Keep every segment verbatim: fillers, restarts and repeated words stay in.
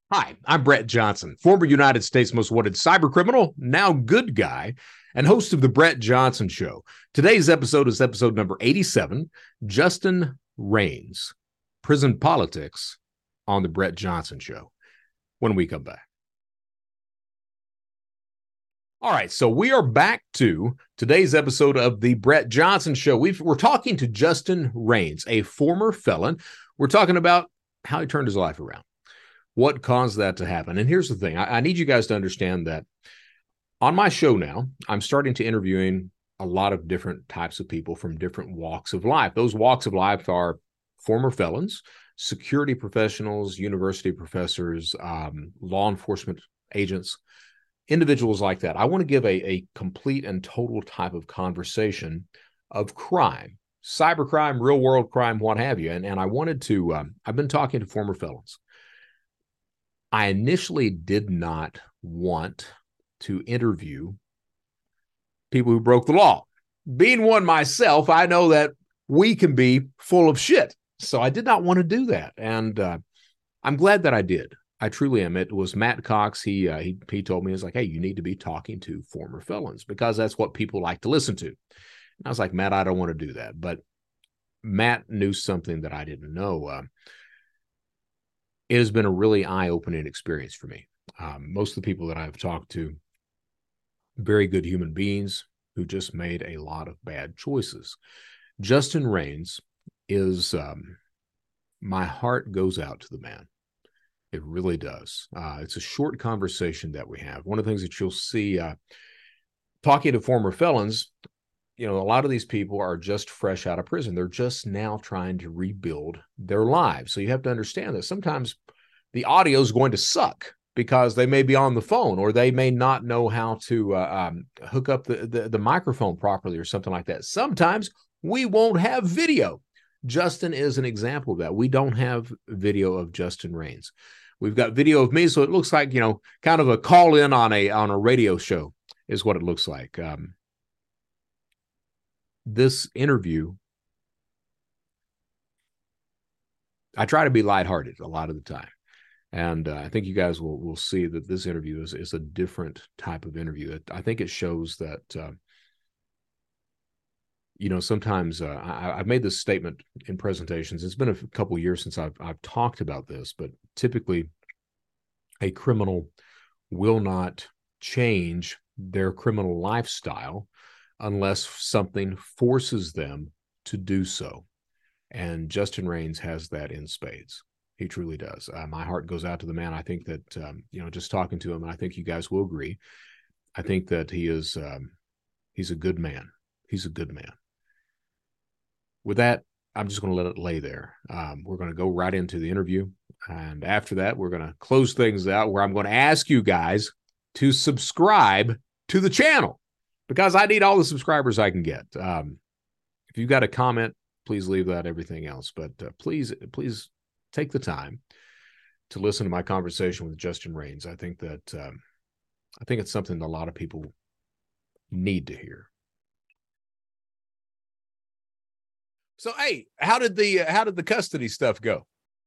Hi, I'm Brett Johnson, former United States most wanted cyber criminal, now good guy, and host of The Brett Johnson Show. Today's episode is episode number eighty-seven, Justin Raines, Prison Politics on The Brett Johnson Show, when we come back. All right, so we are back to today's episode of The Brett Johnson Show. We've, we're talking to Justin Raines, a former felon. We're talking about how he turned his life around. What caused that to happen? And here's the thing. I, I need you guys to understand that on my show now, I'm starting to interviewing a lot of different types of people from different walks of life. Those walks of life are former felons, security professionals, university professors, um, law enforcement agents, individuals like that. I want to give a, a complete and total type of conversation of crime, cybercrime, real world crime, what have you. And, and I wanted to, um, I've been talking to former felons. I initially did not want to interview people who broke the law. Being one myself, I know that we can be full of shit. So I did not want to do that. And uh, I'm glad that I did. I truly am. It was Matt Cox. He, uh, he, he told me, he was like, hey, you need to be talking to former felons because that's what people like to listen to. And I was like, Matt, I don't want to do that. But Matt knew something that I didn't know. Uh, It has been a really eye-opening experience for me. Um, most of the people that I've talked to, very good human beings who just made a lot of bad choices. Justin Raines is, um, my heart goes out to the man. It really does. Uh, it's a short conversation that we have. One of the things that you'll see, uh, talking to former felons, you know, a lot of these people are just fresh out of prison. They're just now trying to rebuild their lives. So you have to understand that sometimes the audio is going to suck because they may be on the phone or they may not know how to uh, um, hook up the, the, the microphone properly or something like that. Sometimes we won't have video. Justin is an example of that. We don't have video of Justin Raines. We've got video of me, so it looks like, you know, kind of a call in on a on a radio show is what it looks like. Um, This interview, I try to be lighthearted a lot of the time. And uh, I think you guys will will see that this interview is, is a different type of interview. It, I think it shows that, uh, you know, sometimes uh, I, I've made this statement in presentations. It's been a couple of years since I've, I've talked about this, but typically a criminal will not change their criminal lifestyle unless something forces them to do so. And Justin Raines has that in spades. He truly does. Uh, my heart goes out to the man. I think that, um, you know, just talking to him, and I think you guys will agree, I think that he is, um, he's a good man. He's a good man. With that, I'm just going to let it lay there. Um, we're going to go right into the interview. And after that, we're going to close things out where I'm going to ask you guys to subscribe to the channel, because I need all the subscribers I can get. Um, if you've got a comment, please leave that, everything else. But uh, please, please take the time to listen to my conversation with Justin Raines. I think that, um, I think it's something that a lot of people need to hear. So, hey, how did the, uh, how did the custody stuff go?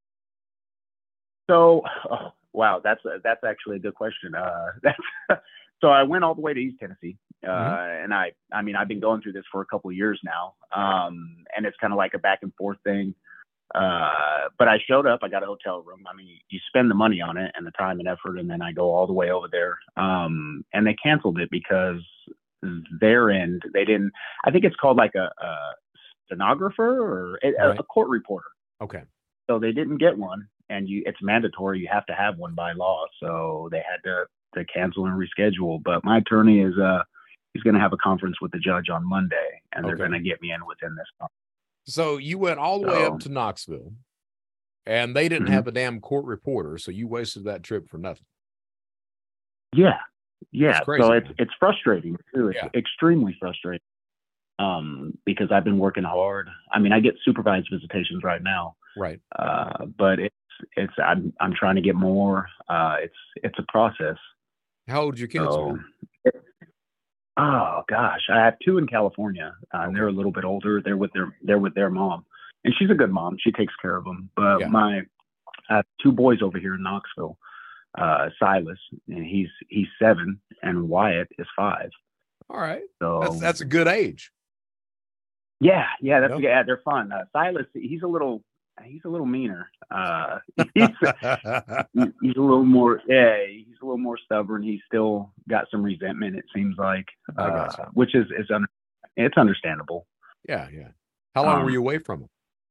So, oh, wow, that's, that's actually a good question. Uh, that's, So I went all the way to East Tennessee, uh, mm-hmm. and I, I mean, I've been going through this for a couple of years now, um, and it's kind of like a back and forth thing. Uh, but I showed up. I got a hotel room. I mean, you spend the money on it and the time and effort, and then I go all the way over there. Um, and they canceled it because their end, they didn't. I think it's called like a, a stenographer or a, right. a court reporter. Okay. So they didn't get one, and you, it's mandatory. You have to have one by law. So they had to. to cancel and reschedule. But my attorney is uh he's going to have a conference with the judge on Monday, and they're okay. going to get me in within this month. So you went all the so, way up to Knoxville, and they didn't mm-hmm. have a damn court reporter, so you wasted that trip for nothing. Yeah, yeah. Crazy, so it's man. it's frustrating too. It's yeah. extremely frustrating um, because I've been working hard. I mean, I get supervised visitations right now, right? Uh, but it's it's I'm I'm trying to get more. Uh, it's it's a process. How old are your kids? So, it, oh gosh, I have two in California, uh, okay. and they're a little bit older. They're with their they're with their mom, and she's a good mom. She takes care of them. But yeah. my I have two boys over here in Knoxville, uh, Silas, and he's he's seven, and Wyatt is five. All right, so that's that's a good age. Yeah, yeah, that's Nope. yeah, they're fun. Uh, Silas, he's a little he's a little meaner. Uh, he's he's a little more yeah, he's a little more stubborn. He's still got some resentment. It seems like, I uh, got you. which is is un- it's understandable. Yeah, yeah. How long Um, were you away from him?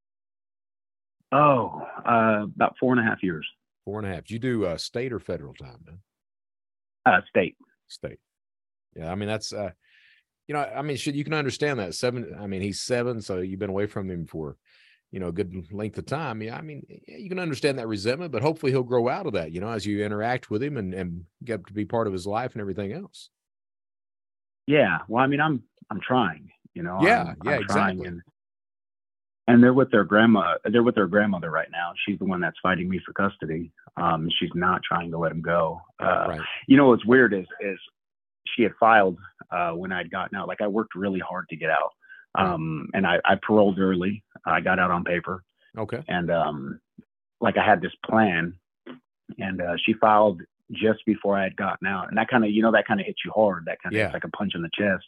Oh, uh, about four and a half years. Four and a half. Did you do uh, state or federal time, man? Uh, state. State. Yeah, I mean that's uh, you know, I mean, should you can understand that seven. I mean, he's seven, so you've been away from him for, you know, a good length of time. Yeah, I mean, you can understand that resentment, but hopefully he'll grow out of that, you know, as you interact with him and, and get to be part of his life and everything else. Yeah. Well, I mean, I'm, I'm trying, you know, Yeah. I'm, yeah, I'm exactly. And, and they're with their grandma, they're with their grandmother right now. She's the one that's fighting me for custody. Um, she's not trying to let him go. Uh, right. You know, what's weird is, is she had filed, uh, when I'd gotten out. Like, I worked really hard to get out. Um, right. And I, I paroled early. I got out on paper. Okay. And, um, like I had this plan, and, uh, she filed just before I had gotten out. And that kind of, you know, that kind of hits you hard. That kind of, yeah. it's like a punch in the chest.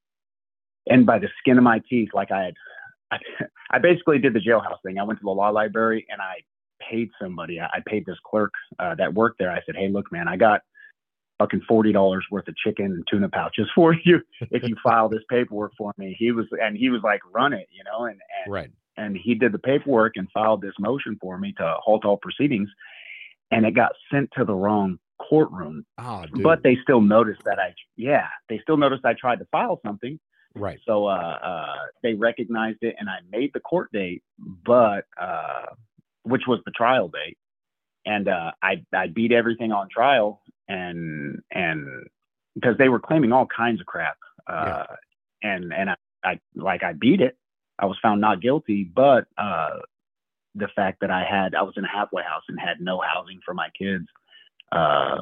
And by the skin of my teeth, like I had, I, I basically did the jailhouse thing. I went to the law library and I paid somebody. I, I paid this clerk, uh, that worked there. I said, "Hey, look, man, I got fucking forty dollars worth of chicken and tuna pouches for you if you file this paperwork for me." He was, and he was like, "Run it," you know, and, and, right. and he did the paperwork and filed this motion for me to halt all proceedings. And it got sent to the wrong courtroom. Oh, but they still noticed that I, yeah, they still noticed I tried to file something. Right. So uh, uh, they recognized it, and I made the court date, but uh, which was the trial date, and uh, I I beat everything on trial, and and because they were claiming all kinds of crap, uh, yeah. and and I, I like I beat it. I was found not guilty, but uh, the fact that I had I was in a halfway house and had no housing for my kids. Uh,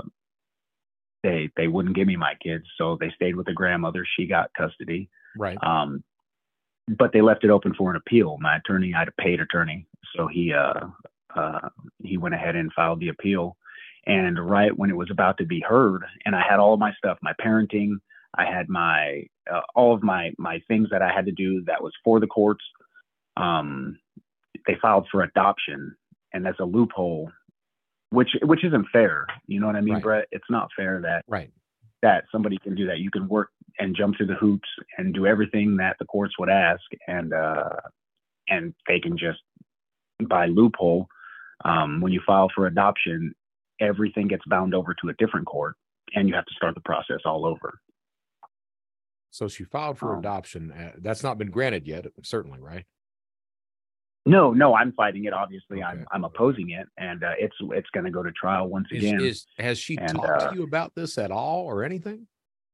they they wouldn't give me my kids, so they stayed with the grandmother. She got custody. Right. Um, but they left it open for an appeal. My attorney, I had a paid attorney, so he uh, uh, he went ahead and filed the appeal. And right when it was about to be heard, and I had all my stuff, my parenting, I had my uh, all of my my things that I had to do that was for the courts. Um, they filed for adoption, and that's a loophole, which which isn't fair. You know what I mean, right. Brett? It's not fair that right. that somebody can do that. You can work and jump through the hoops and do everything that the courts would ask, and uh, and they can just, by loophole, um, when you file for adoption, everything gets bound over to a different court, and you have to start the process all over. So she filed for um, adoption. Uh, that's not been granted yet, certainly, right? No, no, I'm fighting it. Obviously, okay. I'm I'm opposing it, and uh, it's it's going to go to trial once is, again. Is has she and, talked uh, to you about this at all or anything?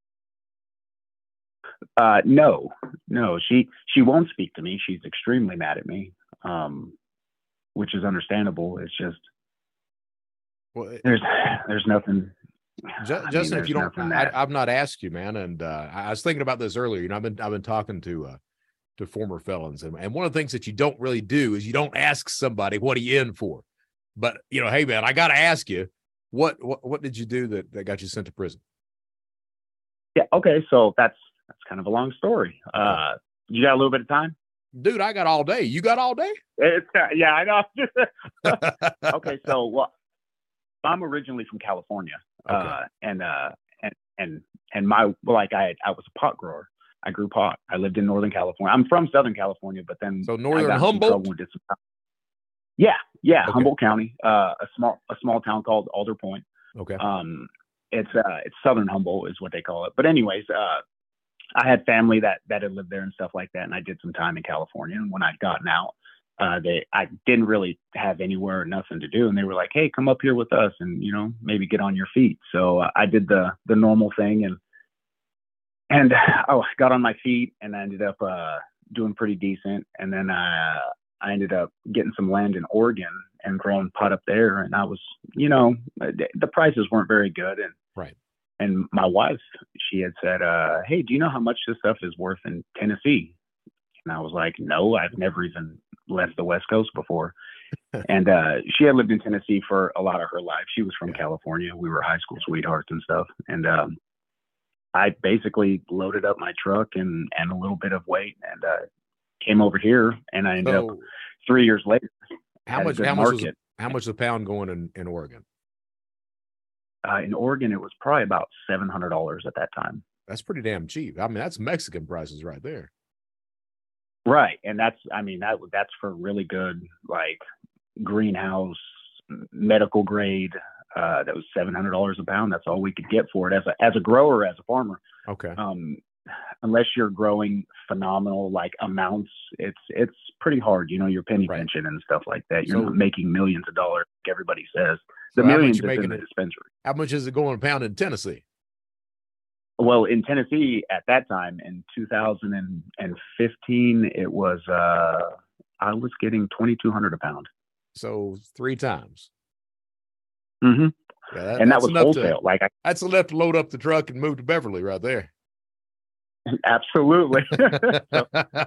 Uh, no, no, she she won't speak to me. She's extremely mad at me, um, which is understandable. It's just well, it, there's there's nothing. Just, I Justin, mean, if you don't, that, I, I've not asked you, man, and uh, I was thinking about this earlier. You know, I've been I've been talking to uh, to former felons, and, and one of the things that you don't really do is you don't ask somebody what are you in for. But you know, hey, man, I got to ask you, what what what did you do that, that got you sent to prison? Yeah. Okay. So that's that's kind of a long story. Uh, you got a little bit of time? Dude, I got all day. You got all day? It's, uh, yeah, I know. Okay. So, well, I'm originally from California. Okay. Uh, and, uh, and, and, and my, like I, I was a pot grower. I grew pot. I lived in Northern California. I'm from Southern California, but then so Northern Humboldt. Some, yeah. Yeah. Okay. Humboldt County, uh, a small, a small town called Alder Point. Okay. Um, it's, uh, it's Southern Humboldt is what they call it. But anyways, uh, I had family that, that had lived there and stuff like that. And I did some time in California. And when I'd gotten out, uh, they, I didn't really have anywhere, nothing to do. And they were like, "Hey, come up here with us and, you know, maybe get on your feet." So uh, I did the, the normal thing and, and oh, I got on my feet and I ended up, uh, doing pretty decent. And then, uh, I ended up getting some land in Oregon and growing pot up there. And I was, you know, the prices weren't very good. And, right. And my wife, she had said, uh, "Hey, do you know how much this stuff is worth in Tennessee?" And I was like, "No, I've never even left the West Coast before." And uh, she had lived in Tennessee for a lot of her life. She was from Yeah. California. We were high school sweethearts and stuff. And um, I basically loaded up my truck and, and a little bit of weight and uh, came over here. And I ended So up three years later how had much? a good How much was market. how much is a pound going in in Oregon? Uh, in Oregon, it was probably about seven hundred dollars at that time. That's pretty damn cheap. I mean, that's Mexican prices right there. Right. And that's, I mean, that that's for really good, like greenhouse, medical grade. Uh, that was seven hundred dollars a pound. That's all we could get for it as a, as a grower, as a farmer. Okay. Um, unless you're growing phenomenal like amounts, it's, it's pretty hard. You know, your penny Right. pension and stuff like that. You're So- not making millions of dollars, like everybody says. So The how much millions you is in making the it? dispensary. How much is it going a pound in Tennessee? Well, in Tennessee at that time in two thousand fifteen, it was uh, I was getting twenty-two hundred a pound. So three times. Mm-hmm. Yeah, that, And that that's was enough wholesale. To, like, I, that's enough to load up the truck and move to Beverly right there. absolutely. so,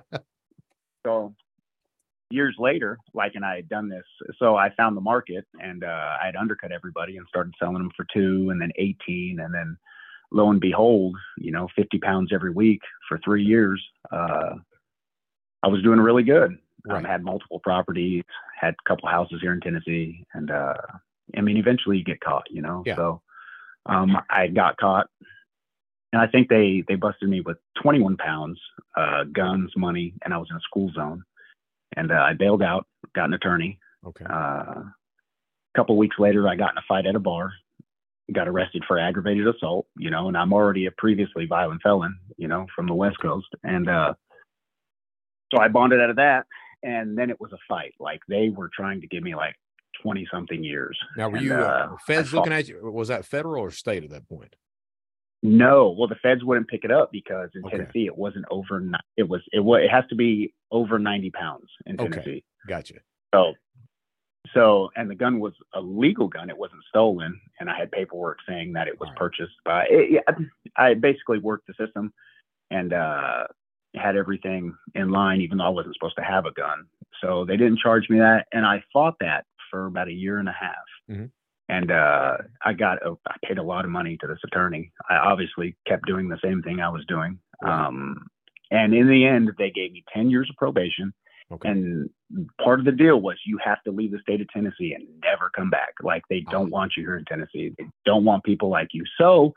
so years later, like, and I had done this, so I found the market and uh, I had undercut everybody and started selling them for two, and then eighteen, and then lo and behold, you know, fifty pounds every week for three years. Uh, I was doing really good. Right. Um, had multiple properties, had a couple houses here in Tennessee, and uh, I mean, eventually you get caught, you know. Yeah. So um, I got caught, and I think they they busted me with twenty-one pounds, uh, guns, money, and I was in a school zone. And uh, I bailed out, got an attorney. Okay. Uh, a couple weeks later, I got in a fight at a bar, got arrested for aggravated assault, you know, and I'm already a previously violent felon, you know, from the West Coast. And uh, so I bonded out of that. And then it was a fight. Like, they were trying to give me like twenty something years. Now, were and, you uh, uh, feds I looking at you? Was that federal or state at that point? No, well, the feds wouldn't pick it up because in Okay. Tennessee it wasn't over. ni- It was it was it has to be over ninety pounds in Okay. Tennessee. Gotcha. So, so and the gun was a legal gun. It wasn't stolen, and I had paperwork saying that it was Right. purchased by. It, yeah, I basically worked the system and uh, had everything in line, even though I wasn't supposed to have a gun. So they didn't charge me that, and I fought that for about a year and a half. Mhm. And uh, I got, a, I paid a lot of money to this attorney. I obviously kept doing the same thing I was doing. Right. Um, and in the end, they gave me ten years of probation. Okay. And part of the deal was you have to leave the state of Tennessee and never come back. Like, they don't Oh. want you here in Tennessee. They don't want people like you. So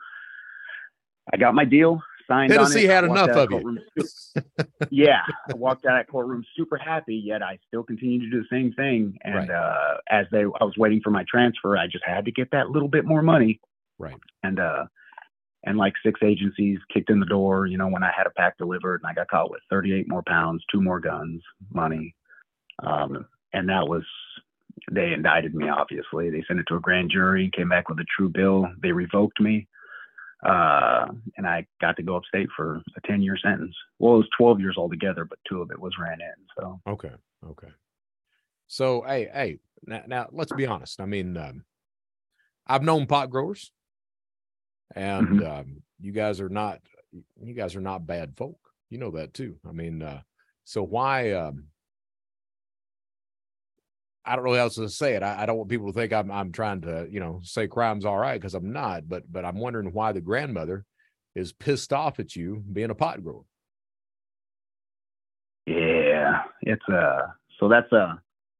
I got my deal, signed Tennessee on it. had I walked enough out of you. courtroom su- yeah, I walked out of that courtroom super happy, yet I still continued to do the same thing. And Right. uh, as they, I was waiting for my transfer, I just had to get that little bit more money. Right. And uh, and like six agencies kicked in the door, you know, when I had a pack delivered, and I got caught with thirty-eight more pounds, two more guns, money. Um, and that was, they indicted me, obviously. They sent it to a grand jury, came back with a true bill. They revoked me. Uh, and I got to go upstate for a ten year sentence. Well, it was twelve years altogether, but two of it was ran in. So, Okay. Okay. So, hey, hey, now, now let's be honest. I mean, um, I've known pot growers, and Mhm. um, you guys are not, you guys are not bad folk. You know that too. I mean, uh, so why? Um, I don't know how else to say it. I, I don't want people to think I'm I'm trying to, you know, say crime's all right, because I'm not. But but I'm wondering why the grandmother is pissed off at you being a pot grower. yeah, it's uh, so that's uh,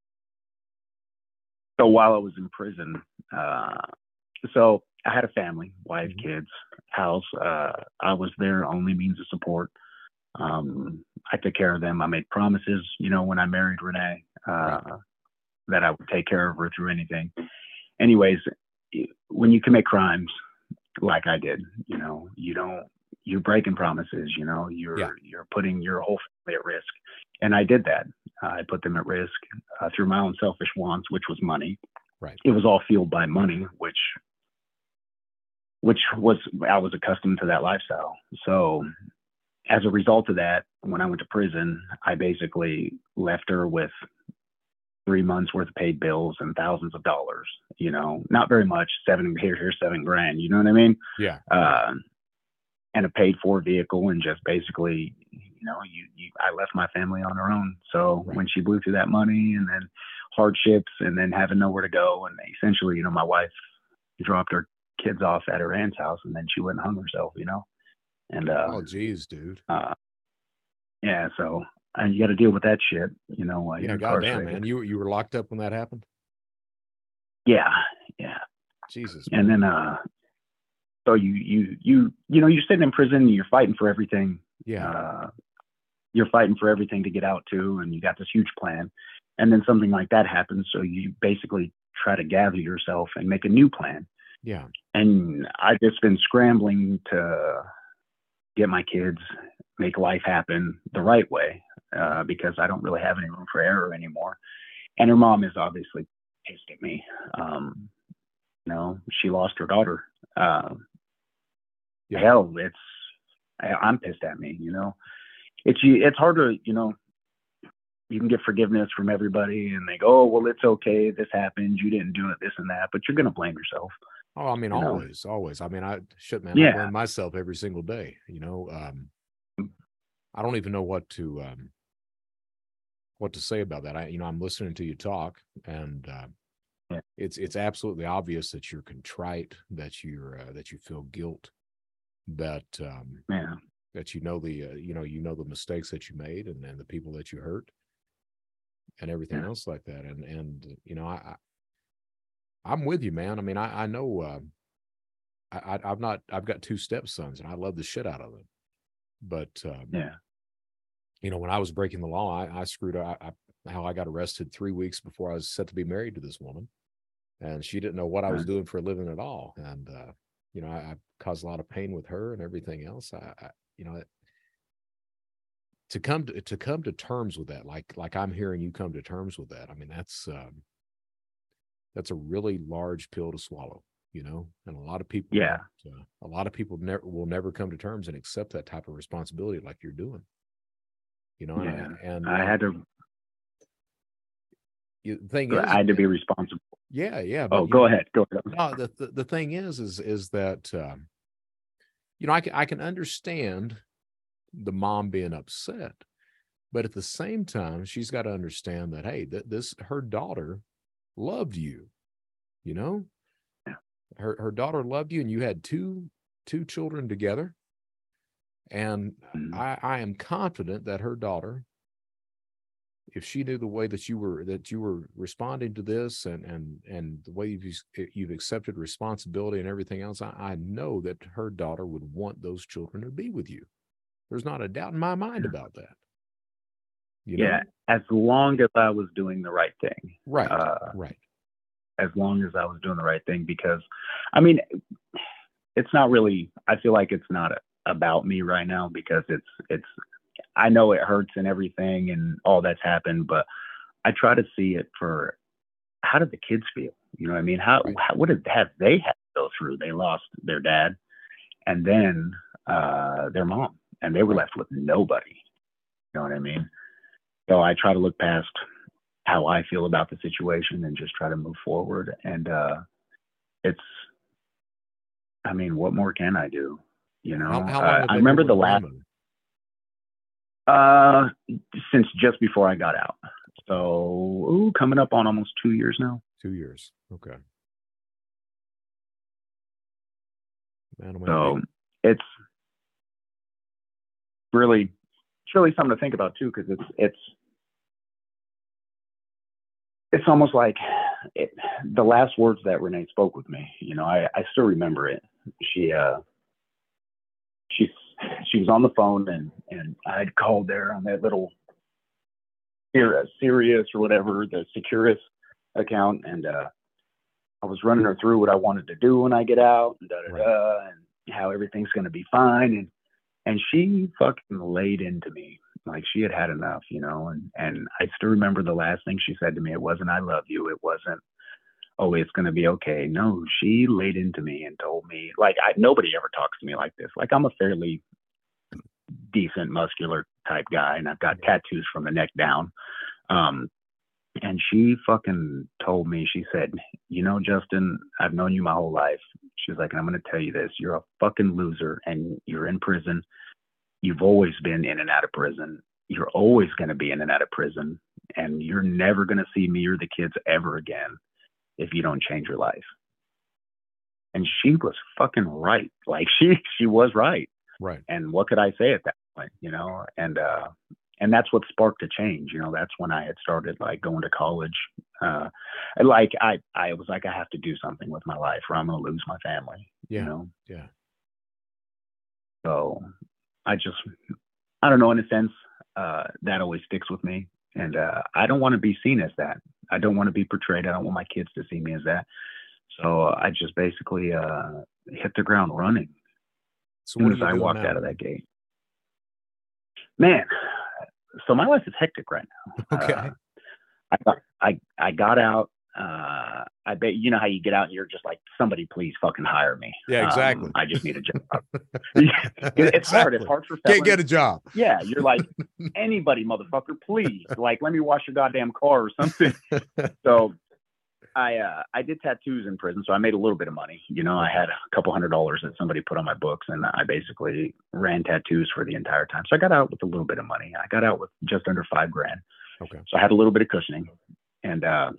so while I was in prison, uh, so I had a family, wife, Mhm. kids, house. Uh, I was their only means of support. Um, I took care of them. I made promises, you know, when I married Renee, uh, that I would take care of her through anything. Anyways, y- when you commit crimes like I did, you know, you don't, you're breaking promises, you know, you're, Yeah. you're putting your whole family at risk. And I did that. I put them at risk uh, through my own selfish wants, which was money. Right. It was all fueled by money, which, which was, I was accustomed to that lifestyle. So as a result of that, when I went to prison, I basically left her with three months worth of paid bills and thousands of dollars, you know, not very much, seven here, here's seven grand, you know what I mean? Yeah. Uh, and a paid for vehicle, and just basically, you know, you, you, I left my family on her own. So Right. when she blew through that money and then hardships and then having nowhere to go. And essentially, you know, my wife dropped her kids off at her aunt's house and then she went and hung herself, you know? And, uh, Oh, geez, dude. Uh, yeah. So, and you got to deal with that shit, you know, while Yeah, you're goddamn, incarcerated. man. You, you were locked up when that happened? Yeah. Yeah. Jesus. And man. then, uh, so you, you, you, you know, you're sitting in prison and you're fighting for everything. Yeah. Uh, you're fighting for everything to get out too. And you got this huge plan. And then something like that happens. So you basically try to gather yourself and make a new plan. Yeah. And I've just been scrambling to get my kids, make life happen the right way, uh, because I don't really have any room for error anymore. And her mom is obviously pissed at me. Um, you know, she lost her daughter. Uh, yeah. Hell, it's, I, I'm pissed at me, you know. It's, it's hard to, you know, you can get forgiveness from everybody and they go, oh, well, it's okay. This happened. You didn't do it, this and that, but you're going to blame yourself. Oh, I mean, you always, know? always. I mean, I shit, man, yeah. I blame myself every single day, you know. Um, I don't even know what to, um, what to say about that. I, you know, I'm listening to you talk and, uh, yeah. it's, it's absolutely obvious that you're contrite, that you're, uh, that you feel guilt, that, um, yeah. that you know the, uh, you know, you know, the mistakes that you made and, and the people that you hurt and everything yeah. else like that. And, and, you know, I, I I'm with you, man. I mean, I, I know, uh, I, I've not, I've got two stepsons and I love the shit out of them. But, um, yeah, you know, when I was breaking the law, I, I screwed up I, I, how I got arrested three weeks before I was set to be married to this woman. And she didn't know what I was doing for a living at all. And, uh, you know, I, I caused a lot of pain with her and everything else. I, I you know, it, to come to, to come to terms with that, like, like I'm hearing you come to terms with that. I mean, that's, um, that's a really large pill to swallow, you know, and a lot of people, yeah, uh, a lot of people never will never come to terms and accept that type of responsibility like you're doing, you know. Yeah. And, and I and had to, the thing is, I had to be responsible. Yeah. Yeah. But oh, go know, ahead. Go ahead. No, the, the, the thing is, is, is that, um, you know, I can, I can understand the mom being upset, but at the same time, she's got to understand that, hey, that this, her daughter loved you, you know, yeah. her, her daughter loved you and you had two, two children together. And mm-hmm. I, I am confident that her daughter, if she knew the way that you were, that you were responding to this and, and, and the way you've, you've accepted responsibility and everything else, I, I know that her daughter would want those children to be with you. There's not a doubt in my mind yeah. about that. You yeah. know? As long as I was doing the right thing. Right. Uh, right. As long as I was doing the right thing, because I mean, it's not really, I feel like it's not about me right now because it's, it's, I know it hurts and everything and all that's happened, but I try to see it for how did the kids feel? You know what I mean? How, right. how what did have they had to go through? They lost their dad and then uh, their mom, and they were right. left with nobody. You know what I mean? So I try to look past how I feel about the situation and just try to move forward. And uh, it's, I mean, what more can I do? You know, how, how long uh, have I they remember been the with last. grandmother? Uh, since just before I got out. So ooh, coming up on almost two years now. Two years. Okay. Man, oh, man, so man. it's really, it's really something to think about too, because it's it's it's almost like it, the last words that Renee spoke with me. You know, I I still remember it. She uh she she was on the phone and and I had called there on that little Sirius or whatever, the Securus account, and uh, I was running her through what I wanted to do when I get out, and da da da, and how everything's going to be fine, and and she fucking laid into me like she had had enough, you know, and and I still remember the last thing she said to me. It wasn't "I love you," it wasn't "oh, it's going to be okay." No, she laid into me and told me, like, I, nobody ever talks to me like this. Like, I'm a fairly decent, muscular type guy, and I've got tattoos from the neck down. Um, and she fucking told me, she said, you know, Justin, I've known you my whole life. She was like, and I'm going to tell you this, you're a fucking loser and you're in prison. You've always been in and out of prison. You're always going to be in and out of prison. and you're never going to see me or the kids ever again if you don't change your life. And she was fucking right. Like she, she was right. Right. And what could I say at that point, you know? And, uh, and that's what sparked a change. You know, that's when I had started like going to college. Uh, like I, I was like, I have to do something with my life or I'm going to lose my family, yeah. you know? Yeah. So I just, I don't know, in a sense, uh, that always sticks with me. And, uh, I don't want to be seen as that. I don't want to be portrayed. I don't want my kids to see me as that. So I just basically, uh, hit the ground running. So what as are you I doing walked now? out of that gate, man. So my life is hectic right now. Okay. Uh, I got, I, I got out. Uh, I bet you know how you get out and you're just like, somebody please fucking hire me. Yeah, exactly. Um, I just need a job. It's exactly. hard. It's hard for felons. Can't get a job. Yeah, you're like, anybody, motherfucker, please, like, let me wash your goddamn car or something. So I uh, I did tattoos in prison, so I made a little bit of money. You know, I had a couple hundred dollars that somebody put on my books, and I basically ran tattoos for the entire time. So I got out with a little bit of money. I got out with just under five grand. Okay. So I had a little bit of cushioning, and uh,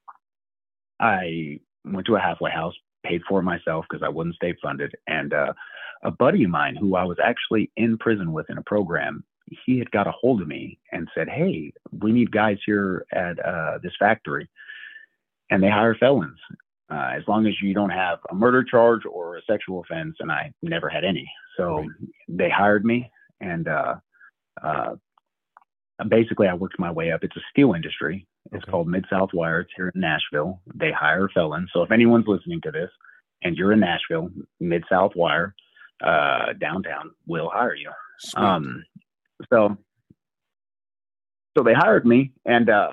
I went to a halfway house, paid for it myself because I wasn't state funded, and uh, a buddy of mine who I was actually in prison with in a program, he had got a hold of me and said, "Hey, we need guys here at uh, this factory." And they hire felons, uh, as long as you don't have a murder charge or a sexual offense. And I never had any. So right. They hired me. And uh, uh, basically, I worked my way up. It's a steel industry. It's okay. called Mid-South Wire. It's here in Nashville. They hire felons. So if anyone's listening to this and you're in Nashville, Mid-South Wire, uh, downtown, will hire you. Sweet. Um, so, so they hired me. And, uh,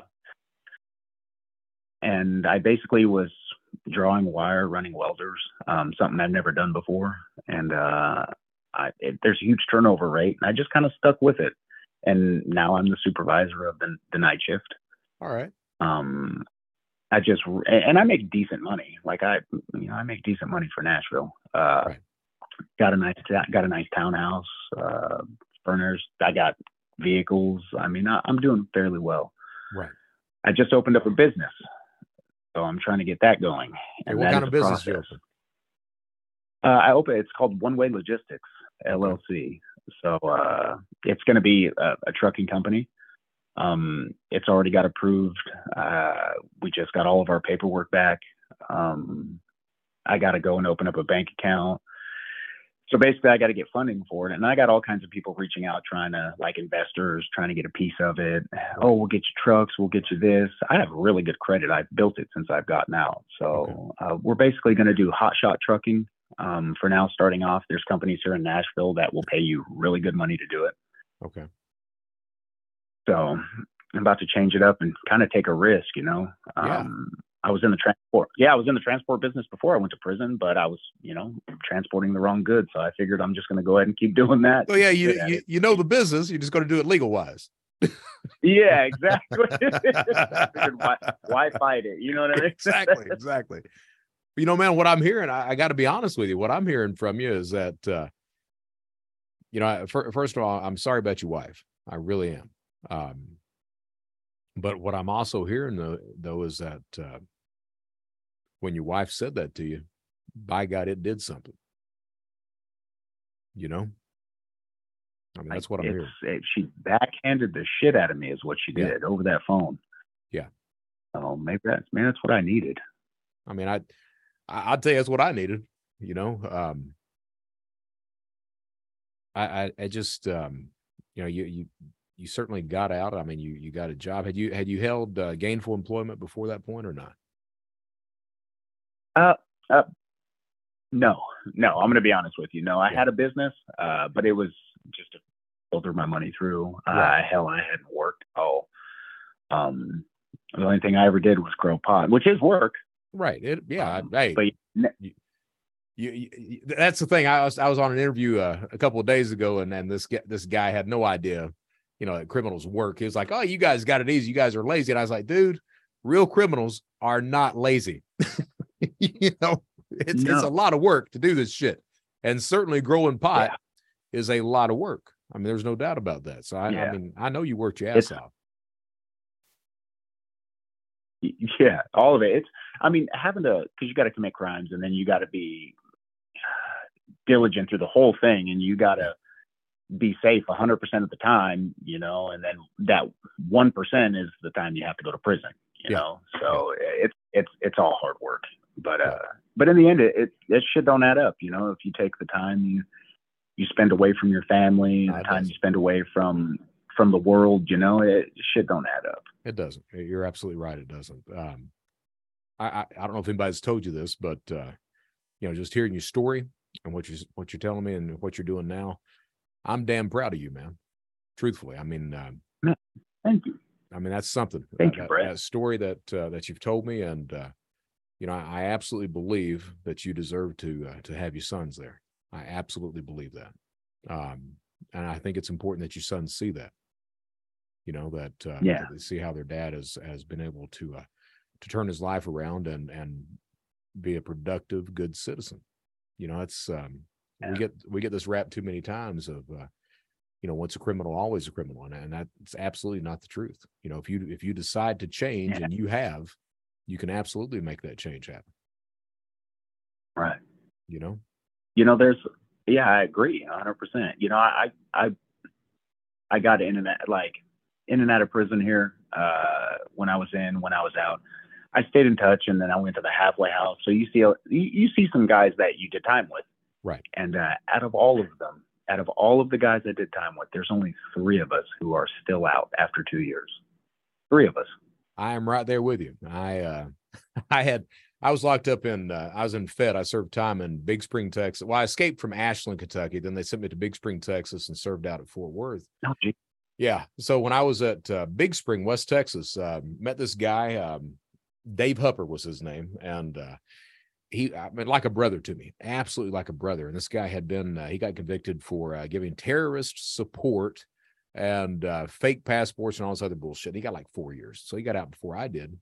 And I basically was drawing wire, running welders, um, something I've never done before. And uh, I, it, there's a huge turnover rate. And I just kind of stuck with it. And now I'm the supervisor of the, the night shift. All right. Um, I just, and I make decent money. Like I, you know, I make decent money for Nashville. Uh, right. Got a nice, got a nice townhouse, uh, furnishers. I got vehicles. I mean, I, I'm doing fairly well. Right. I just opened up a business. So I'm trying to get that going. And hey, what kind of business process. you open? Uh, I open. It's called One Way Logistics L L C. Okay. So uh, it's going to be a, a trucking company. Um, it's already got approved. Uh, we just got all of our paperwork back. Um, I got to go and open up a bank account. So basically, I got to get funding for it. And I got all kinds of people reaching out, trying to, like investors, trying to get a piece of it. Oh, we'll get you trucks. We'll get you this. I have really good credit. I've built it since I've gotten out. So okay. uh, we're basically going to do hot shot trucking um, for now, starting off. There's companies here in Nashville that will pay you really good money to do it. Okay. So I'm about to change it up and kind of take a risk, you know? Yeah. Um, I was in the transport. Yeah, I was in the transport business before I went to prison, but I was, you know, transporting the wrong goods. So I figured I'm just going to go ahead and keep doing that. Well, yeah, you you, you know the business. You're just going to do it legal wise. Yeah, exactly. I figured, why, why fight it? You know what I mean? Exactly, exactly. You know, man, what I'm hearing, I, I got to be honest with you. What I'm hearing from you is that, uh, you know, I, for, first of all, I'm sorry about your wife. I really am. Um, but what I'm also hearing, though, though is that uh, when your wife said that to you, by God, it did something. You know? I mean, that's what I'm it's, hearing. It, she backhanded the shit out of me is what she did yeah. over that phone. Yeah. Oh, maybe that's, man, that's what I needed. I mean, I, I I'd tell you that's what I needed, you know? Um, I, I, I just, um, you know, you, you, you certainly got out. I mean, you, you got a job. Had you, had you held uh, gainful employment before that point or not? Uh, uh no, no, I'm going to be honest with you. No, I yeah. had a business, uh, but it was just to filter my money through. Right. Uh, hell, I hadn't worked. Oh, um, the only thing I ever did was grow pot, which is work. Right. It, yeah. Um, hey, but you, you, you, that's the thing. I was, I was on an interview uh, a couple of days ago, and then this, this guy had no idea, you know, that criminals work. He was like, oh, you guys got it easy. You guys are lazy. And I was like, dude, real criminals are not lazy. You know, it's, no. it's a lot of work to do this shit. And certainly growing pot yeah. is a lot of work. I mean, there's no doubt about that. So I, yeah. I mean, I know you worked your ass it's, off. Yeah, all of it. It's, I mean, having to, because you got to commit crimes, and then you got to be diligent through the whole thing, and you got to be safe one hundred percent of the time, you know, and then that one percent is the time you have to go to prison, you Yeah. know. So Yeah. it's it's it's all hard work, but uh, but in the end, it, it it shit don't add up, you know. If you take the time you you spend away from your family, No, the it time doesn't. you spend away from from the world, you know, it shit don't add up. It doesn't. You're absolutely right. It doesn't. Um, I, I I don't know if anybody's told you this, but uh, you know, just hearing your story and what you what you're telling me and what you're doing now, I'm damn proud of you, man. Truthfully, I mean, um, Thank you. I mean that's something. Thank uh, you, that, Brett. that story that uh, that you've told me, and uh, you know, I, I absolutely believe that you deserve to uh, to have your sons there. I absolutely believe that, um, and I think it's important that your sons see that. You know that, uh, Yeah. that they see how their dad has has been able to uh, to turn his life around and and be a productive, good citizen. You know, it's um, Yeah. we get we get this rap too many times of uh, you know, once a criminal, always a criminal, and, and that's absolutely not the truth. You know, if you if you decide to change, Yeah. and you have, you can absolutely make that change happen. Right. You know. You know, there's, yeah, I agree, one hundred percent. You know, I I I got in and out, like in and out of prison here uh, when I was in, when I was out. I stayed in touch, and then I went to the halfway house. So you see, you, you see some guys that you did time with, right? And uh, out of all of them, out of all of the guys I did time with, there's only three of us who are still out after two years. Three of us. I am right there with you. I uh, I had I was locked up in uh, I was in Fed. I served time in Big Spring, Texas. Well, I escaped from Ashland, Kentucky. Then they sent me to Big Spring, Texas, and served out at Fort Worth. Oh, gee. Yeah. So when I was at uh, Big Spring, West Texas, uh, met this guy. Um, Dave Hupper was his name, and uh, he, I mean, like a brother to me, absolutely like a brother. And this guy had been, uh, he got convicted for uh, giving terrorist support and uh, fake passports and all this other bullshit. He got like four years, so he got out before I did.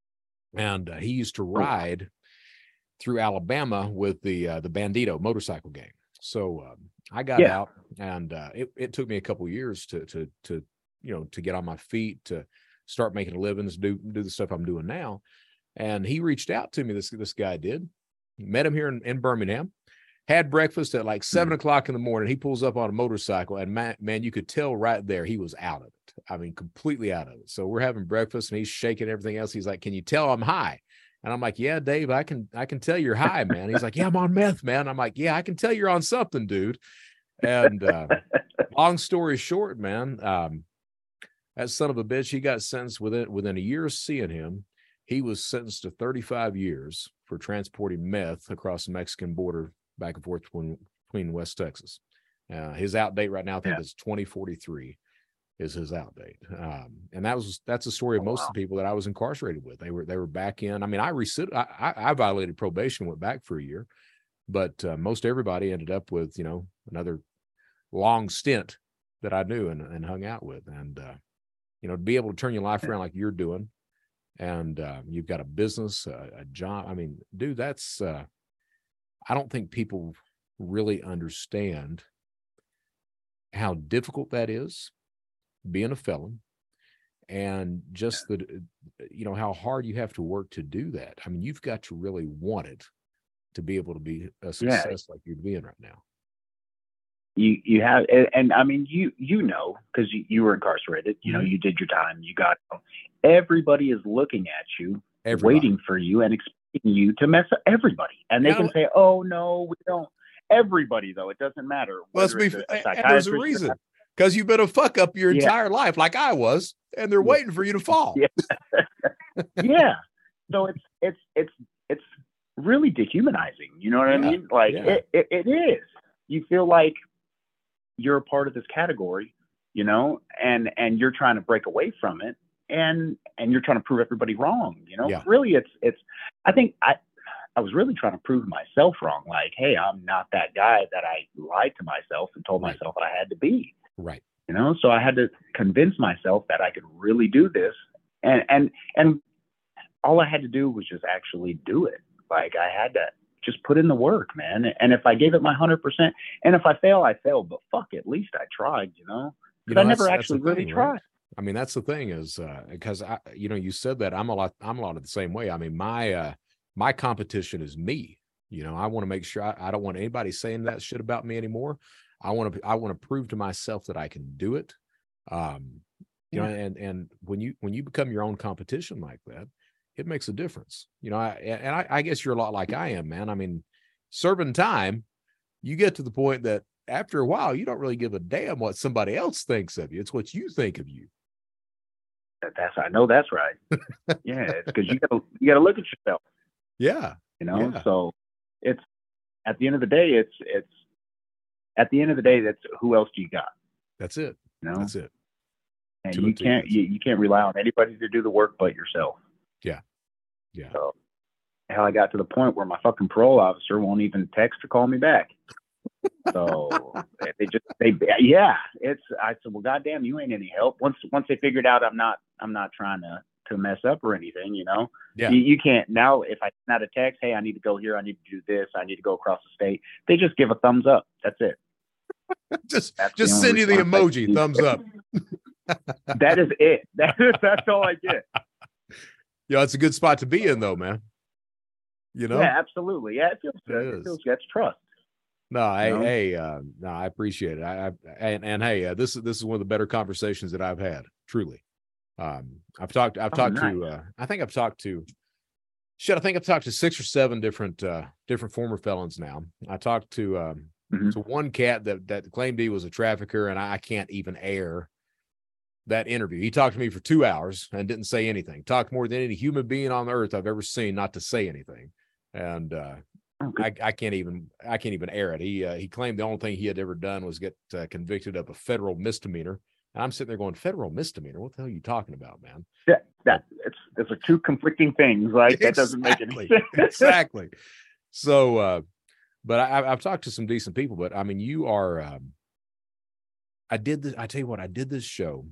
And uh, he used to ride through Alabama with the uh, the Bandito motorcycle gang. So um, I got Yeah. out, and uh, it, it took me a couple of years to to to you know to get on my feet, to start making a living, to do do the stuff I'm doing now. And he reached out to me. This this guy did. Met him here in, in Birmingham. Had breakfast at like seven mm-hmm. o'clock in the morning. He pulls up on a motorcycle, and man, man, you could tell right there he was out of it. I mean, completely out of it. So we're having breakfast, and he's shaking everything else. He's like, "Can you tell I'm high?" And I'm like, "Yeah, Dave, I can I can tell you're high, man." He's like, "Yeah, I'm on meth, man." I'm like, "Yeah, I can tell you're on something, dude." And uh, long story short, man, um, that son of a bitch, he got sentenced within within a year of seeing him. He was sentenced to thirty-five years for transporting meth across the Mexican border back and forth between, between West Texas. Uh, his out date right now, I think, yeah. is twenty forty-three is his out date. Um, and that was, that's the story of most oh, wow. of the people that I was incarcerated with. They were, they were back in. I mean, I resid, I, I, I violated probation, went back for a year, but uh, most everybody ended up with, you know, another long stint that I knew and, and hung out with. And, uh, you know, to be able to turn your life around like you're doing, and uh, you've got a business, a, a job. I mean, dude, that's, uh, I don't think people really understand how difficult that is, being a felon, and just the, you know, how hard you have to work to do that. I mean, you've got to really want it to be able to be a success yeah. like you're being right now. You you have, and, and I mean, you you know, because you, you were incarcerated, you mm-hmm. know, you did your time, you got, everybody is looking at you, everybody. Waiting for you and expecting you to mess up everybody. And they yeah, can say, oh, no, we don't. Everybody, though, it doesn't matter. Let's be, and there's a reason. Because you've been a fuck up your yeah. entire life, like I was, and they're yeah. waiting for you to fall. Yeah. yeah. So it's it's it's it's really dehumanizing. You know what yeah. I mean? Like yeah. it, it, it is. You feel like you're a part of this category, you know, and and you're trying to break away from it, and and you're trying to prove everybody wrong. You know, yeah. really, it's it's. I think I. I was really trying to prove myself wrong. Like, hey, I'm not that guy that I lied to myself and told right. myself I had to be. Right. You know, so I had to convince myself that I could really do this. And, and, and all I had to do was just actually do it. Like I had to just put in the work, man. And if I gave it my one hundred percent, and if I fail, I failed, but fuck, at least I tried, you know, because you know, I never actually really thing, tried. Right? I mean, that's the thing is, uh, because I, you know, you said that I'm a lot, I'm a lot of the same way. I mean, my, uh, my competition is me. You know, I want to make sure I, I don't want anybody saying that shit about me anymore. I want to, I want to prove to myself that I can do it. Um, you yeah. know, and, and when you, when you become your own competition like that, it makes a difference. You know, I, and I, I guess you're a lot like I am, man. I mean, serving time, you get to the point that after a while, you don't really give a damn what somebody else thinks of you. It's what you think of you. That's, I know that's right. Yeah, it's because you gotta you gotta look at yourself. Yeah, you know. Yeah. So it's at the end of the day, it's it's at the end of the day, that's who else do you got? That's it. You know, that's it. And to you can't you, you can't rely on anybody to do the work but yourself. Yeah, yeah. So hell, I got to the point where my fucking parole officer won't even text or call me back. So they just they yeah it's I said, well, goddamn, you ain't any help. Once once they figured out I'm not I'm not trying to to mess up or anything, you know. Yeah. You, you can't now if I send out a text, hey, I need to go here, I need to do this, I need to go across the state. They just give a thumbs up. That's it. just that's just send you the emoji thumbs up. That is it. That is that's all I get. Yeah, it's a good spot to be in though, man. You know. Yeah, absolutely. Yeah, it feels good. It, it feels good. That's trust. No, I, you know? hey, uh, no, I appreciate it. I, I and, and hey, uh, this is this is one of the better conversations that I've had. Truly, um, I've talked, I've oh, talked nice. to, uh, I think I've talked to, shit, I think I've talked to six or seven different, uh, different former felons now. I talked to, um, mm-hmm. to one cat that that claimed he was a trafficker, and I, I can't even air that interview. He talked to me for two hours and didn't say anything. Talked more than any human being on earth I've ever seen, not to say anything, and. uh I, I can't even I can't even air it. He uh, he claimed the only thing he had ever done was get uh, convicted of a federal misdemeanor. And I'm sitting there going, federal misdemeanor? What the hell are you talking about, man? Yeah, that it's it's a two conflicting things. Like exactly, that doesn't make any sense. Exactly. So, uh, but I, I've talked to some decent people. But I mean, you are. Um, I did this. I tell you what, I did this show.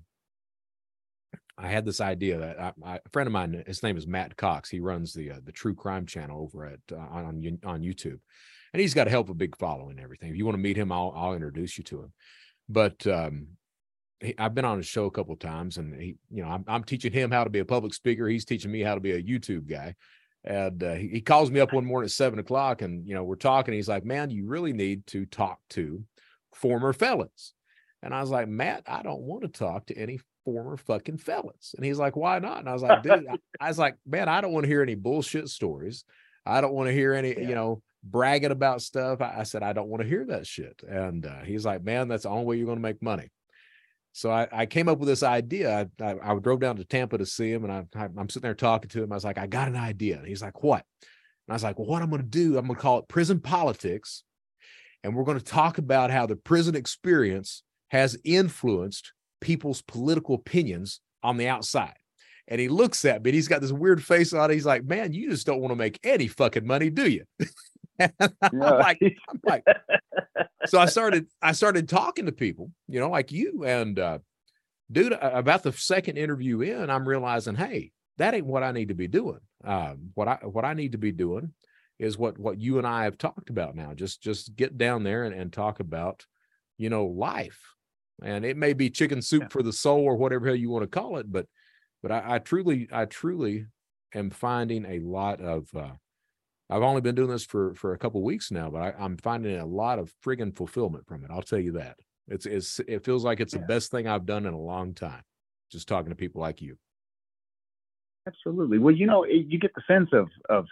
I had this idea that I, I, a friend of mine, his name is Matt Cox. He runs the uh, the True Crime Channel over at uh, on on YouTube, and he's got a hell of a big following and everything. If you want to meet him, I'll I'll introduce you to him. But um, he, I've been on his show a couple of times, and he, you know, I'm I'm teaching him how to be a public speaker. He's teaching me how to be a YouTube guy. And uh, he, he calls me up one morning at seven o'clock, and you know, we're talking. He's like, "Man, you really need to talk to former felons." And I was like, "Matt, I don't want to talk to any former fucking felons." And he's like, "Why not?" And I was like, dude, I, I was like, man, I don't want to hear any bullshit stories. I don't want to hear any, yeah. you know, bragging about stuff. I, I said, I don't want to hear that shit. And uh, he's like, man, that's the only way you're going to make money. So I, I came up with this idea. I, I, I drove down to Tampa to see him, and I, I, I'm sitting there talking to him. I was like, I got an idea. And he's like, what? And I was like, well, what I'm going to do, I'm going to call it Prison Politics. And we're going to talk about how the prison experience has influenced people's political opinions on the outside. And he looks at me, and he's got this weird face on it. He's like, man, you just don't want to make any fucking money, do you? I'm like, I'm like, so I started, I started talking to people, you know, like you, and uh, dude, about the second interview in, I'm realizing, hey, that ain't what I need to be doing. Um, what I, what I need to be doing is what, what you and I have talked about now. Just, just get down there and, and talk about, you know, life. And it may be chicken soup yeah. for the soul, or whatever hell you want to call it. But, but I, I truly, I truly am finding a lot of, uh, I've only been doing this for, for a couple of weeks now, but I, I'm finding a lot of friggin' fulfillment from it. I'll tell you that. It's, it's, it feels like it's yeah. the best thing I've done in a long time. Just talking to people like you. Absolutely. Well, you know, you get the sense of, of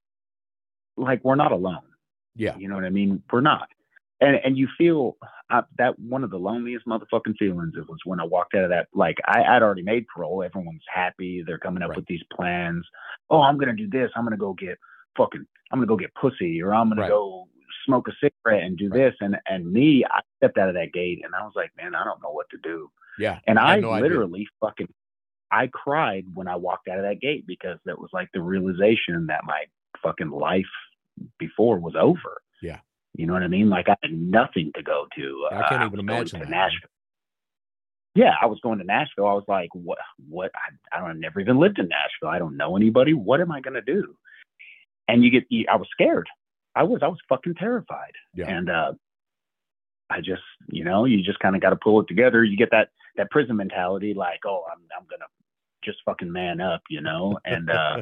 like, we're not alone. Yeah. You know what I mean? We're not. And and you feel uh, that one of the loneliest motherfucking feelings, it was when I walked out of that, like I, I'd already made parole. Everyone's happy. They're coming up right. with these plans. Oh, I'm going to do this. I'm going to go get fucking, I'm going to go get pussy, or I'm going right. to go smoke a cigarette and do right. this. And, and me, I stepped out of that gate, and I was like, man, I don't know what to do. Yeah. And I, I no literally idea. fucking, I cried when I walked out of that gate, because that was like the realization that my fucking life before was over. Yeah. You know what I mean? Like, I had nothing to go to. I can't uh, even I imagine to that. Nashville. Yeah, I was going to Nashville. I was like, what? What? I, I don't. I've never even lived in Nashville. I don't know anybody. What am I going to do? And you get. You, I was scared. I was. I was fucking terrified. Yeah. And uh, I just, you know, you just kind of got to pull it together. You get that that prison mentality, like, oh, I'm I'm gonna just fucking man up, you know. And uh,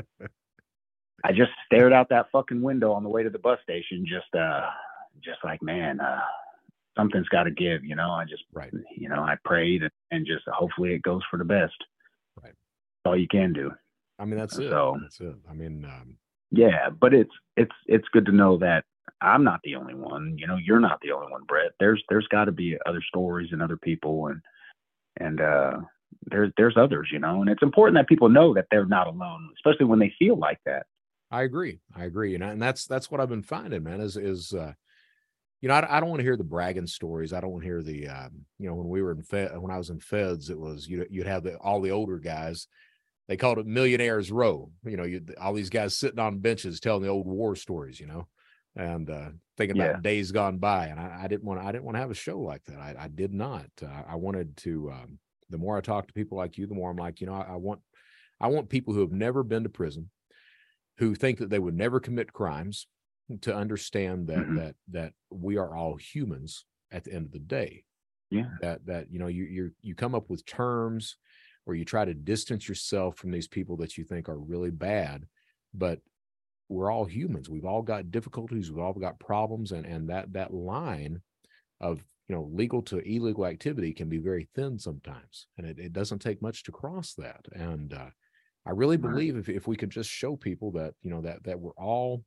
I just stared out that fucking window on the way to the bus station, just uh, just like, man, uh, something's got to give, you know. I just, right. you know, I prayed and, and just hopefully it goes for the best. Right. That's all you can do. I mean, that's it. So that's it. I mean, um, yeah, but it's it's it's good to know that I'm not the only one. You know, you're not the only one, Brett. There's there's got to be other stories and other people, and and uh, there's there's others, you know. And it's important that people know that they're not alone, especially when they feel like that. I agree. I agree. You know, and that's that's what I've been finding, man. Is is uh, you know, I, I don't want to hear the bragging stories. I don't want to hear the um, you know, when we were in Fed, when I was in Feds, it was you you'd have the all the older guys. They called it Millionaires Row. You know, you, all these guys sitting on benches telling the old war stories, you know, and uh, thinking Yeah. about days gone by. And I, I didn't want, I didn't want to have a show like that. I, I did not. Uh, I wanted to. Um, the more I talk to people like you, the more I'm like, you know, I, I want, I want people who have never been to prison, who think that they would never commit crimes, to understand that mm-hmm. that that we are all humans at the end of the day. Yeah. That that you know, you you you come up with terms, or you try to distance yourself from these people that you think are really bad, but we're all humans. We've all got difficulties. We've all got problems. And, and that, that line of, you know, legal to illegal activity can be very thin sometimes. And it, it doesn't take much to cross that. And uh, I really believe if, if we could just show people that, you know, that, that we're all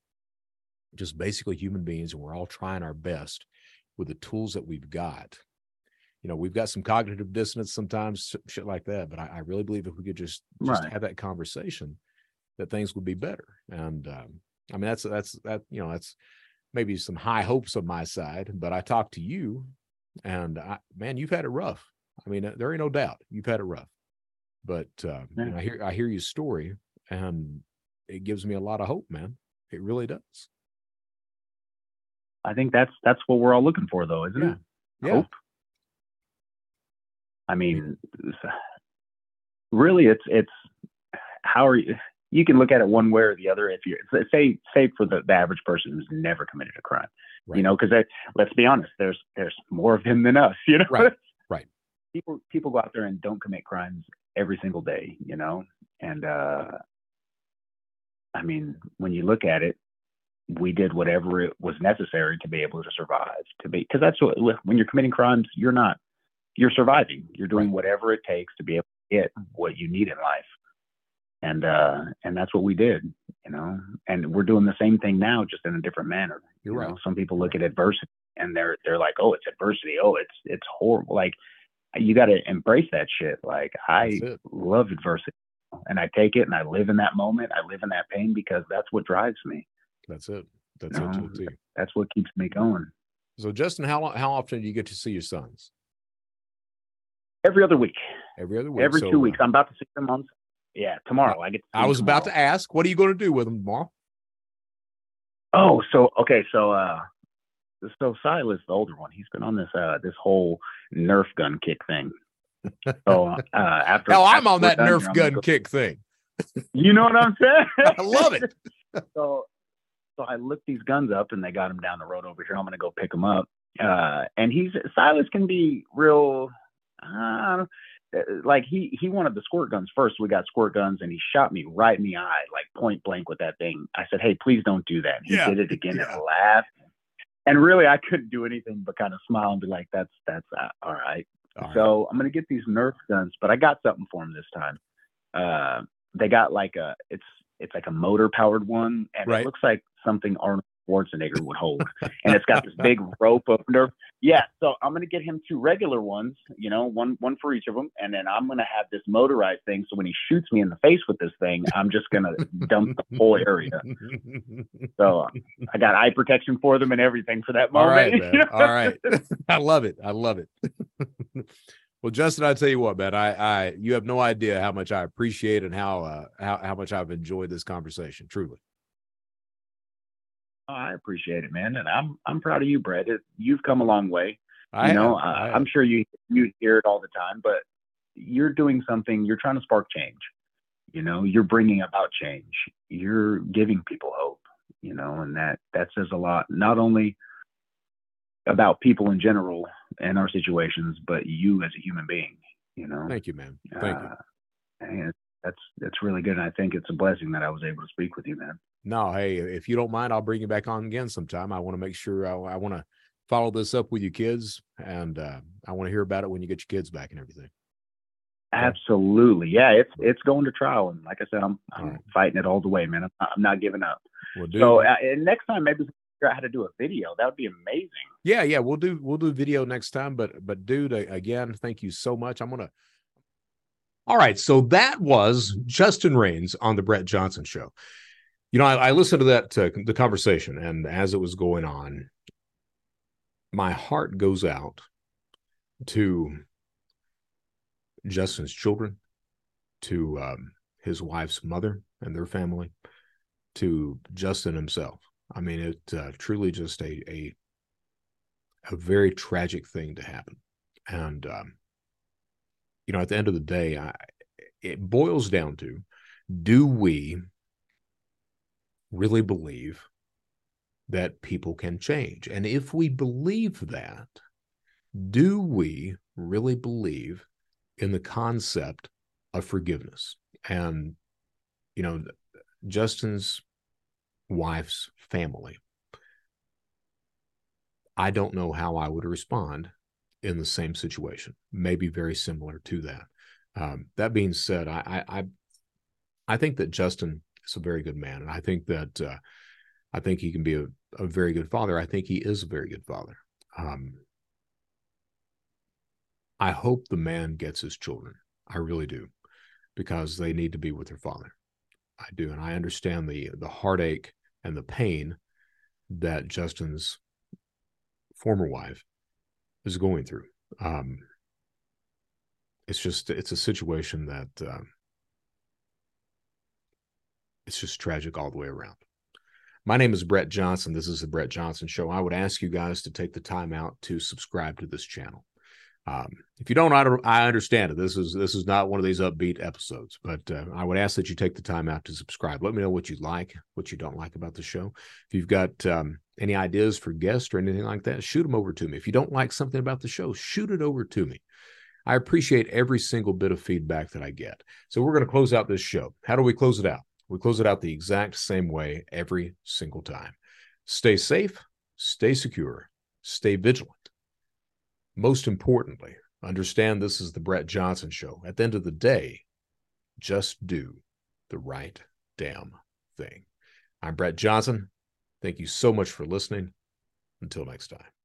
just basically human beings, and we're all trying our best with the tools that we've got. You know, we've got some cognitive dissonance sometimes, shit like that. But I, I really believe if we could just just right. have that conversation, that things would be better. And um, I mean, that's that's that. You know, that's maybe some high hopes on my side. But I talked to you, and I, man, you've had it rough. I mean, there ain't no doubt you've had it rough. But uh, yeah. you know, I hear I hear your story, and it gives me a lot of hope, man. It really does. I think that's that's what we're all looking for, though, isn't yeah. it? Yeah. Hope. I mean, really, it's it's how are you? You can look at it one way or the other. If you say say for the, the average person who's never committed a crime, right. you know, because let's be honest, there's there's more of them than us, you know. Right. Right. People people go out there and don't commit crimes every single day, you know, and uh, I mean, when you look at it, we did whatever it was necessary to be able to survive. To be because that's what when you're committing crimes, you're not. You're surviving. You're doing right. whatever it takes to be able to get what you need in life. And, uh, and that's what we did, you know, and we're doing the same thing now, just in a different manner. You're you right. know, some people You're look right. at adversity and they're, they're like, oh, it's adversity. Oh, it's, it's horrible. Like you got to embrace that shit. Like I love adversity, and I take it and I live in that moment. I live in that pain because that's what drives me. That's it. That's you it know, too. That's what keeps me going. So Justin, how, how often do you get to see your sons? Every other week. Every other week. Every so, two weeks. Uh, I'm about to see them on. Yeah, tomorrow. I get. To see I was tomorrow. about to ask, what are you going to do with them tomorrow? Oh, so okay, so uh, so Silas, the older one, he's been on this uh this whole Nerf gun kick thing. So uh, after hell, I'm after on that done, Nerf here, gun go, kick thing. You know what I'm saying? I love it. so so I looked these guns up, and they got them down the road over here. I'm gonna go pick them up. Uh, and he's Silas can be real. Uh, like he he wanted the squirt guns first. We got squirt guns, and he shot me right in the eye, like point blank with that thing. I said, "Hey, please don't do that." He yeah. did it again yeah. and laughed. And really, I couldn't do anything but kind of smile and be like, "That's that's uh, all right." All so right. I'm gonna get these Nerf guns, but I got something for him this time. Uh, they got like a it's it's like a motor powered one, and right. it looks like something Arnold Schwarzenegger would hold, and it's got this big rope of Nerf. Yeah, so I'm gonna get him two regular ones, you know, one one for each of them, and then I'm gonna have this motorized thing. So when he shoots me in the face with this thing, I'm just gonna dump the whole area. So uh, I got eye protection for them and everything for that moment. All right, man. All right, I love it. I love it. Well, Justin, I tell you what, man, I, I, you have no idea how much I appreciate and how, uh, how, how much I've enjoyed this conversation. Truly. Oh, I appreciate it, man, and I'm, I'm proud of you, Brett. It, you've come a long way. I you know, have, I uh, I'm sure you, you hear it all the time, but you're doing something. You're trying to spark change. You know, you're bringing about change. You're giving people hope. You know, and that that says a lot. Not only about people in general, in our situations, but you as a human being, you know? Thank you, man. Thank uh, you. And that's, that's really good. And I think it's a blessing that I was able to speak with you, man. No, hey, if you don't mind, I'll bring you back on again sometime. I want to make sure I, I want to follow this up with your kids, and uh, I want to hear about it when you get your kids back and everything. Okay. Absolutely. Yeah, it's it's going to trial. And like I said, I'm, I'm right. fighting it all the way, man. I'm not, I'm not giving up. Well, dude, so uh, next time, maybe figure out how to do a video. That would be amazing. Yeah, yeah, we'll do we'll do video next time. But but dude, again, thank you so much. I'm gonna. All right, so that was Justin Rains on the Brett Johnson Show. You know, I, I listened to that uh, the conversation, and as it was going on, my heart goes out to Justin's children, to um, his wife's mother and their family, to Justin himself. I mean, it uh, truly just a, a a very tragic thing to happen. And, um, you know, at the end of the day, I, it boils down to, do we really believe that people can change? And if we believe that, do we really believe in the concept of forgiveness? And, you know, Justin's wife's family, I don't know how I would respond in the same situation, maybe very similar to that. Um, that being said, I, I, I think that Justin is a very good man. And I think that, uh, I think he can be a, a very good father. I think he is a very good father. Um, I hope the man gets his children. I really do, because they need to be with their father. I do. And I understand the, the heartache and the pain that Justin's former wife is going through. Um, it's just, it's a situation that uh, it's just tragic all the way around. My name is Brett Johnson. This is the Brett Johnson Show. I would ask you guys to take the time out to subscribe to this channel. Um, if you don't, I, don't, I understand it. This is this is not one of these upbeat episodes, but uh, I would ask that you take the time out to subscribe. Let me know what you like, what you don't like about the show. If you've got um, any ideas for guests or anything like that, shoot them over to me. If you don't like something about the show, shoot it over to me. I appreciate every single bit of feedback that I get. So we're going to close out this show. How do we close it out? We close it out the exact same way every single time. Stay safe, stay secure, stay vigilant. Most importantly, understand this is the Brett Johnson Show. At the end of the day, just do the right damn thing. I'm Brett Johnson. Thank you so much for listening. Until next time.